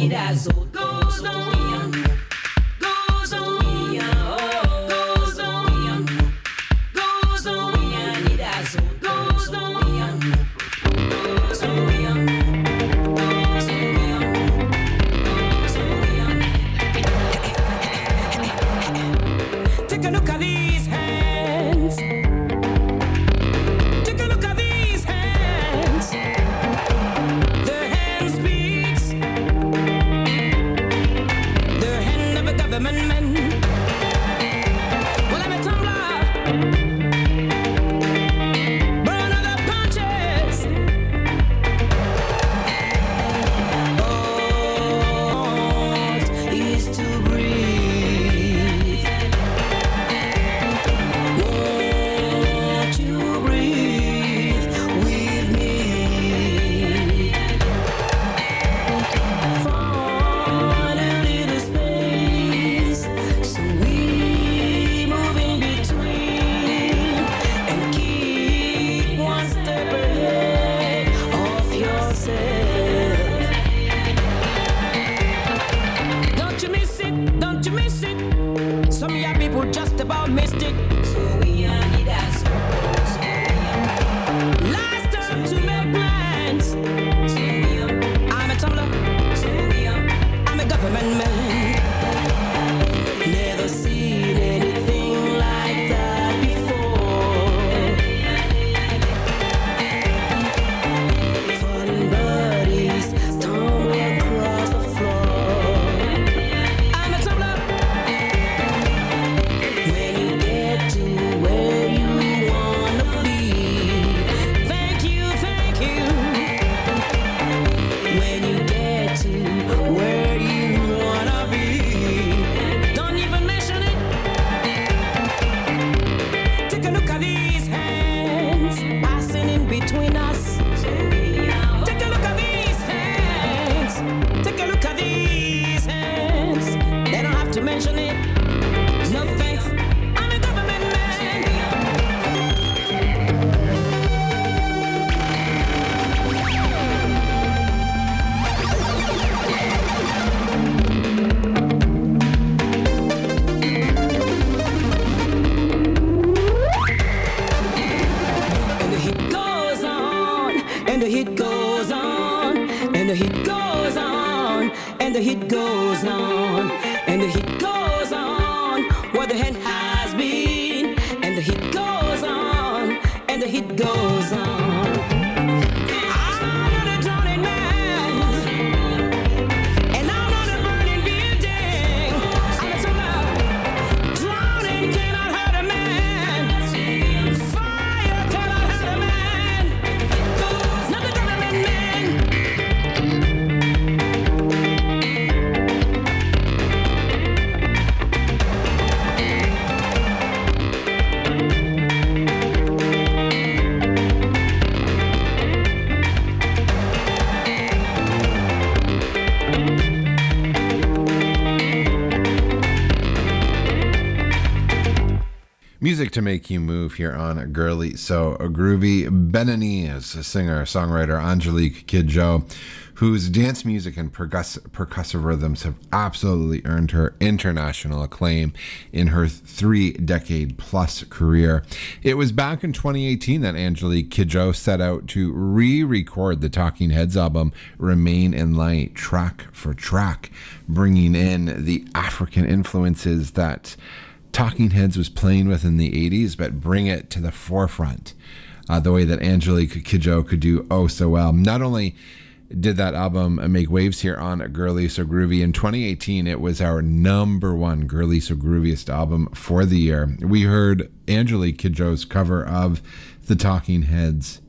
Music to make you move here on Girly So Groovy. Beninese singer, songwriter Angelique Kidjo, whose dance music and percussive rhythms have absolutely earned her international acclaim in her 3-decade-plus career. It was back in 2018 that Angelique Kidjo set out to re-record the Talking Heads album Remain in Light, track for track, bringing in the African influences that Talking Heads was playing with in the 80s, but bring it to the forefront the way that Angelique Kidjo could do oh so well. Not only did that album make waves here on Girly So Groovy, in 2018 it was our number one Girly So Grooviest album for the year. We heard Angelique Kidjo's cover of the Talking Heads'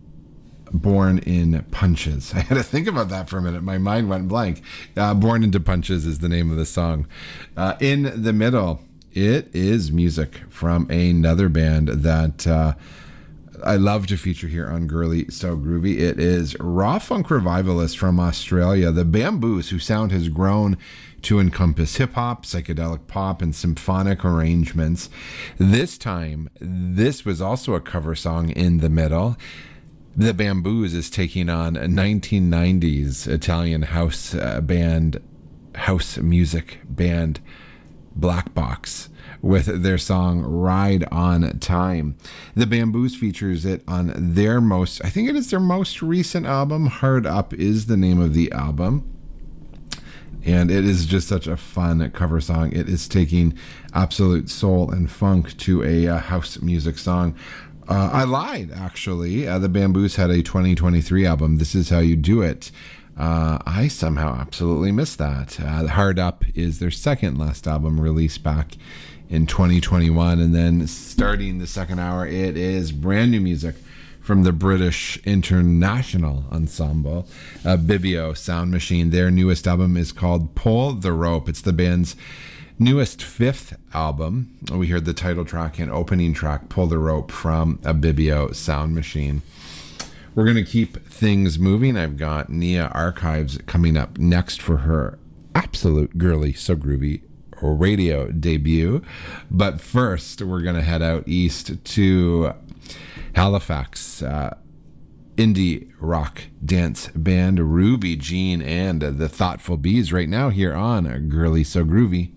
Born in Punches. I had to think about that for a minute. My mind went blank. Born into Punches is the name of the song. In the middle, it is music from another band that I love to feature here on Girly So Groovy. It is raw funk revivalists from Australia, the Bamboos, whose sound has grown to encompass hip-hop, psychedelic pop, and symphonic arrangements. This time, this was also a cover song in the middle. The Bamboos is taking on a 1990s Italian house music band Black Box with their song Ride on Time. The Bamboos features it on their most recent album. Hard Up is the name of the album. And it is just such a fun cover song. It is taking absolute soul and funk to a house music song. I lied, actually. The Bamboos had a 2023 album, This Is How You Do It. I somehow absolutely missed that. Hard Up is their second last album, released back in 2021. And then starting the second hour, it is brand new music from the British International Ensemble, Bibio Sound Machine. Their newest album is called Pull the Rope. It's the band's newest fifth album. We heard the title track and opening track, Pull the Rope, from a Bibio Sound Machine. We're going to keep things moving. I've got Nia Archives coming up next for her absolute girly, so groovy radio debut. But first, we're going to head out east to Halifax. Indie rock dance band Ruby Jean and the Thoughtful Bees right now here on Girly So Groovy.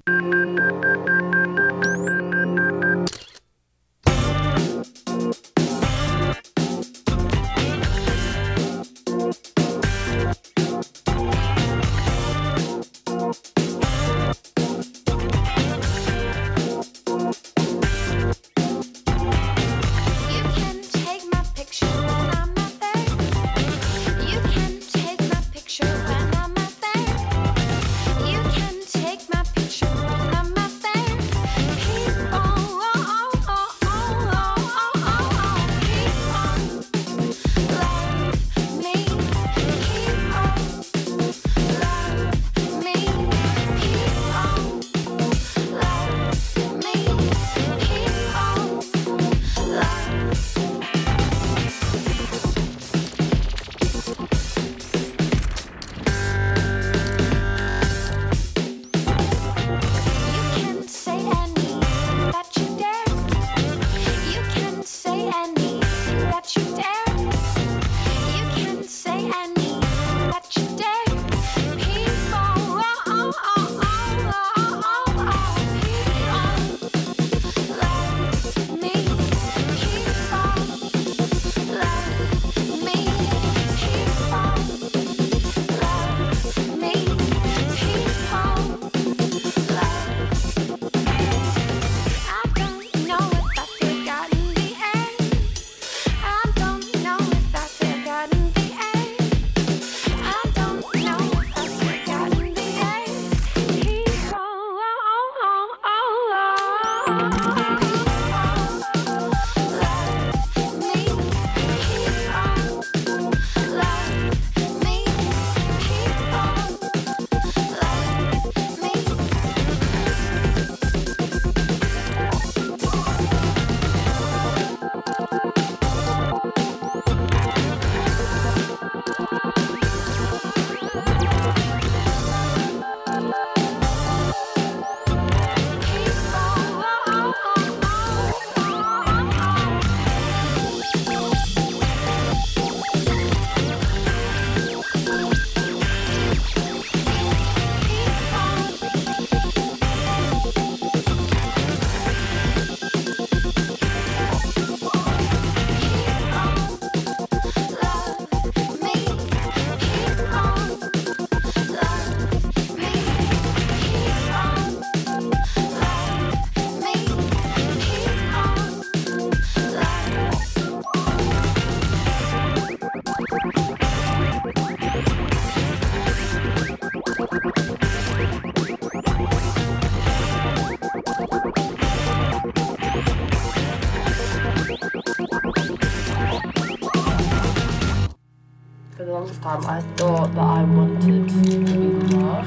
time I thought that I wanted to be loved,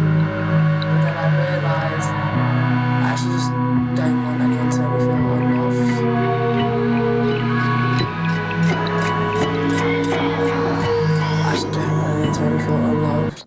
but then I realised I actually just don't want anyone to make me feel unloved. I just don't want anyone to make me feel unloved.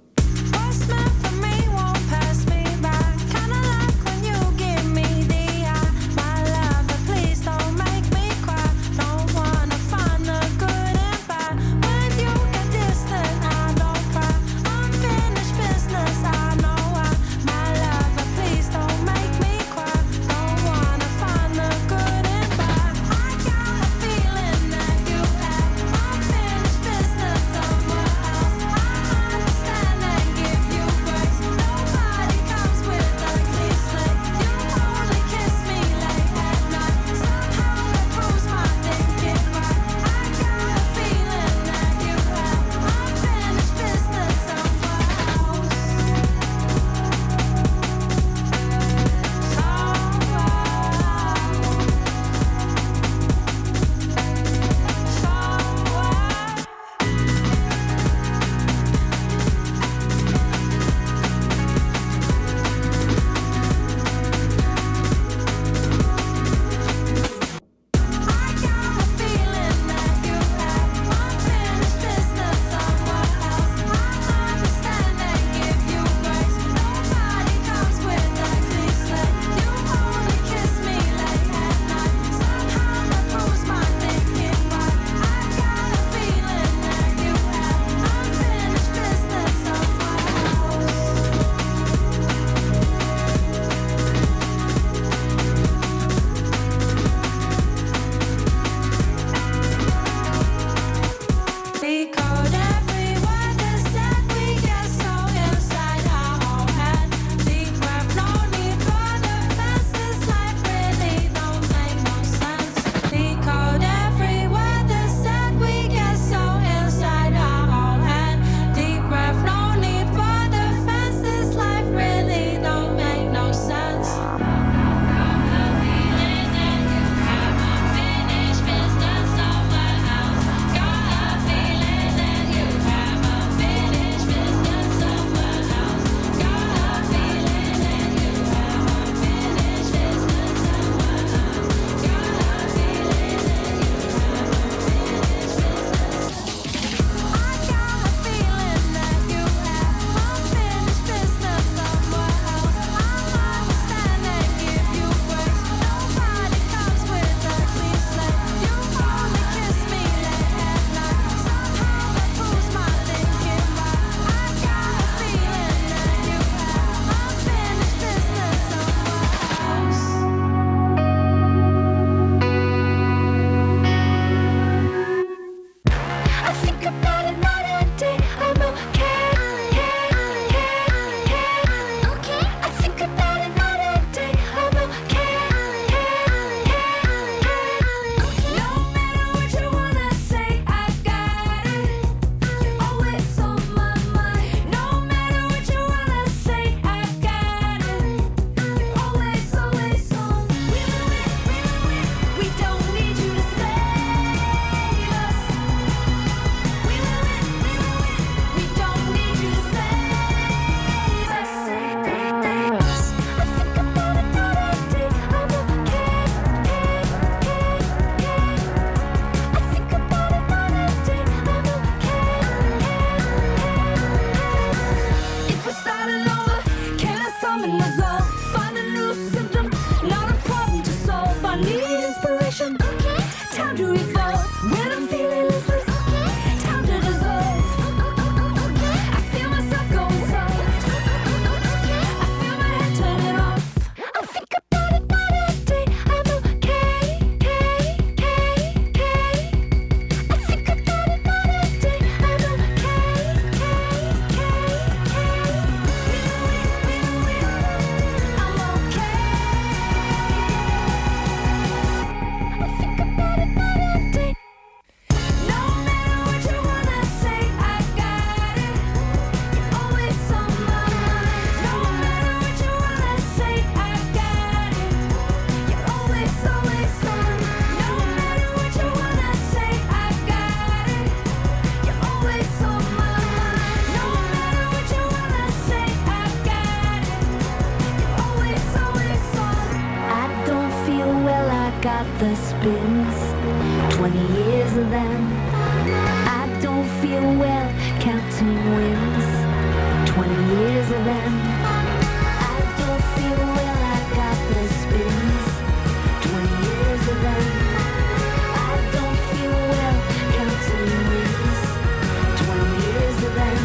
got the spins, 20 years of them. I don't feel well counting wins, 20 years of them. I don't feel well, I got the spins, 20 years of them. I don't feel well counting wins, 20 years of them.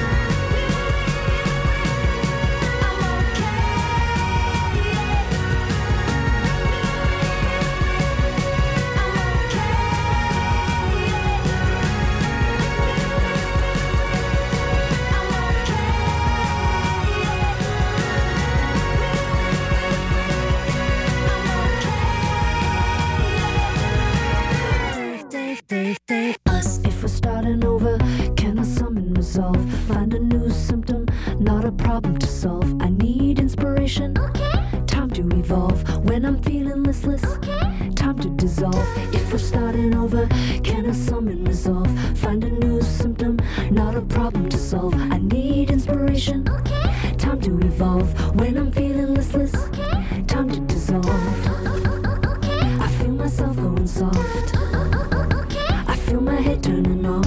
I'm okay, yeah. I'm okay, us. If we're starting over, can I summon resolve? Find a new symptom, not a problem to solve. I need inspiration, time to evolve. When I'm feeling listless, time to dissolve. If we're starting over, can I summon resolve? Find a new symptom, not a problem to solve. I need inspiration, time to evolve. When I'm feeling listless, time to dissolve. I feel myself going soft, I feel my head turning off.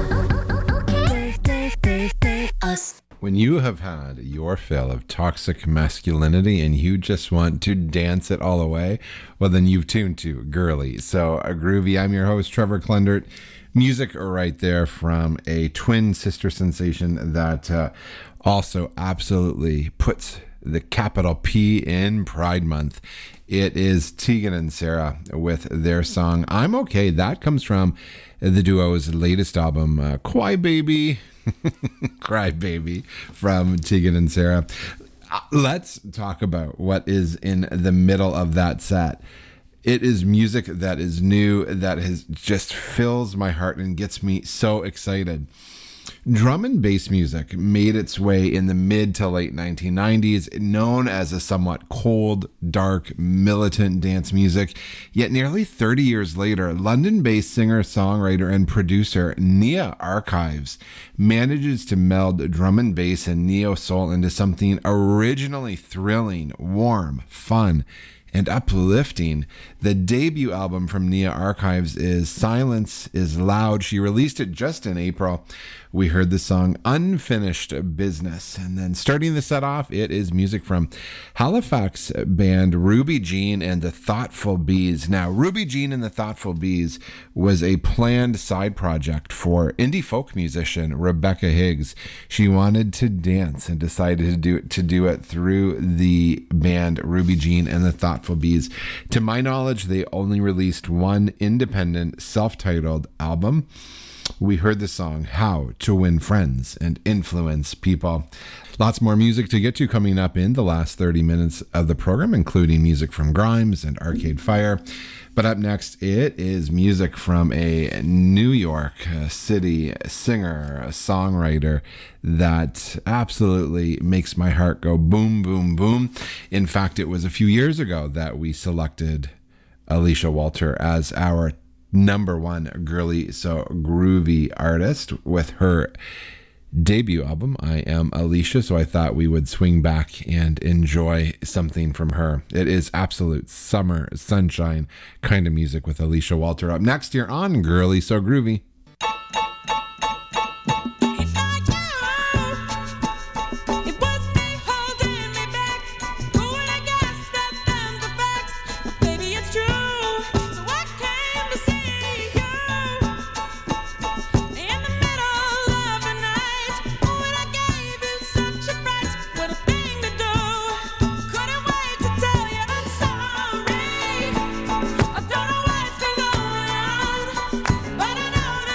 Us. When you have had your fill of toxic masculinity and you just want to dance it all away, well, then you've tuned to Girly. So, Groovy, I'm your host, Trevor Klendert. Music right there from a twin sister sensation that also absolutely puts the capital P in Pride Month. It is Tegan and Sara with their song I'm Okay. That comes from the duo's latest album, Cry Baby. Cry Baby from Tegan and Sara. Let's talk about what is in the middle of that set. It is music that is new, that has just fills my heart and gets me so excited. Drum and bass music made its way in the mid to late 1990s, known as a somewhat cold, dark, militant dance music. Yet nearly 30 years later, London-based singer, songwriter, and producer Nia Archives manages to meld drum and bass and neo-soul into something originally thrilling, warm, fun, and uplifting. The debut album from Nia Archives is Silence is Loud. She released it just in April. We heard the song Unfinished Business. And then starting the set off, it is music from Halifax band Ruby Jean and the Thoughtful Bees. Now, Ruby Jean and the Thoughtful Bees was a planned side project for indie folk musician Rebecca Higgs. She wanted to dance and decided to do it through the band Ruby Jean and the Thoughtful Bees. To my knowledge, they only released one independent self-titled album. We heard the song How to Win Friends and Influence People. Lots more music to get to coming up in the last 30 minutes of the program, including music from Grimes and Arcade Fire. But up next, it is music from a New York City singer, a songwriter that absolutely makes my heart go boom, boom, boom. In fact, it was a few years ago that we selected Alicia Walter as our number one girly so groovy artist with her debut album, I Am Alicia. So I thought we would swing back and enjoy something from her. It is absolute summer sunshine kind of music with Alicia Walter. Up next here on Girly So Groovy. I don't know what's been going on, but I know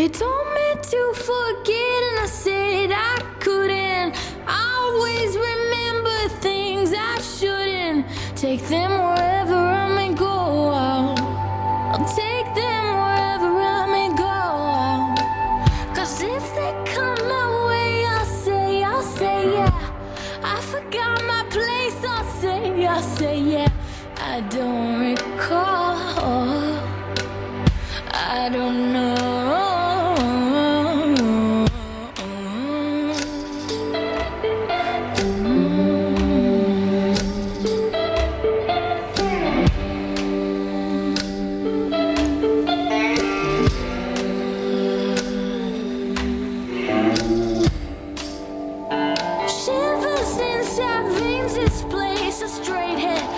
They told me to forget and I said I couldn't. I always remember things I shouldn't. Take them wherever I may go. I'll take them wherever I may go. Cause if they come my way, I'll say yeah. I forgot my place, I'll say yeah. I don't